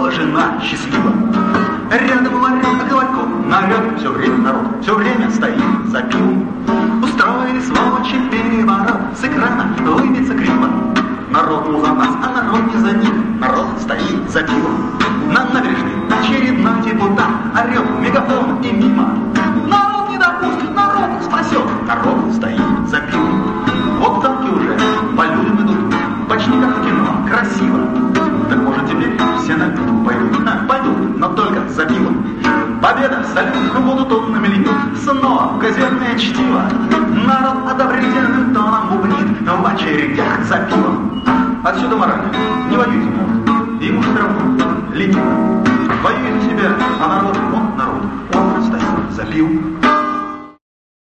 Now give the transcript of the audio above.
была жена счастлива. Рядом ларек огоньком нарет, все время народ, все время стоит за пивом. Устроили сволочи переворот, с экрана выбиться криво. Народ не за нас, а народ не за них, народ стоит за пивом. На набережной очередной депутат орет мегафон и мимо. Народ не допустит, народ спасет, народ стоит за пивом. Вот танки уже по людям идут, почти как в кино, красиво. Так может теперь все на битву пойдут, но только за пивом. Победа, салют, будут тоннами льют, снова газетное чтиво. Народ одобрительным тоном бубнит в очередях за пивом. Отсюда мораль, не воюйте, народ, ему все равно, лениво. Воюйте себя, а народ, он стоит за пивом.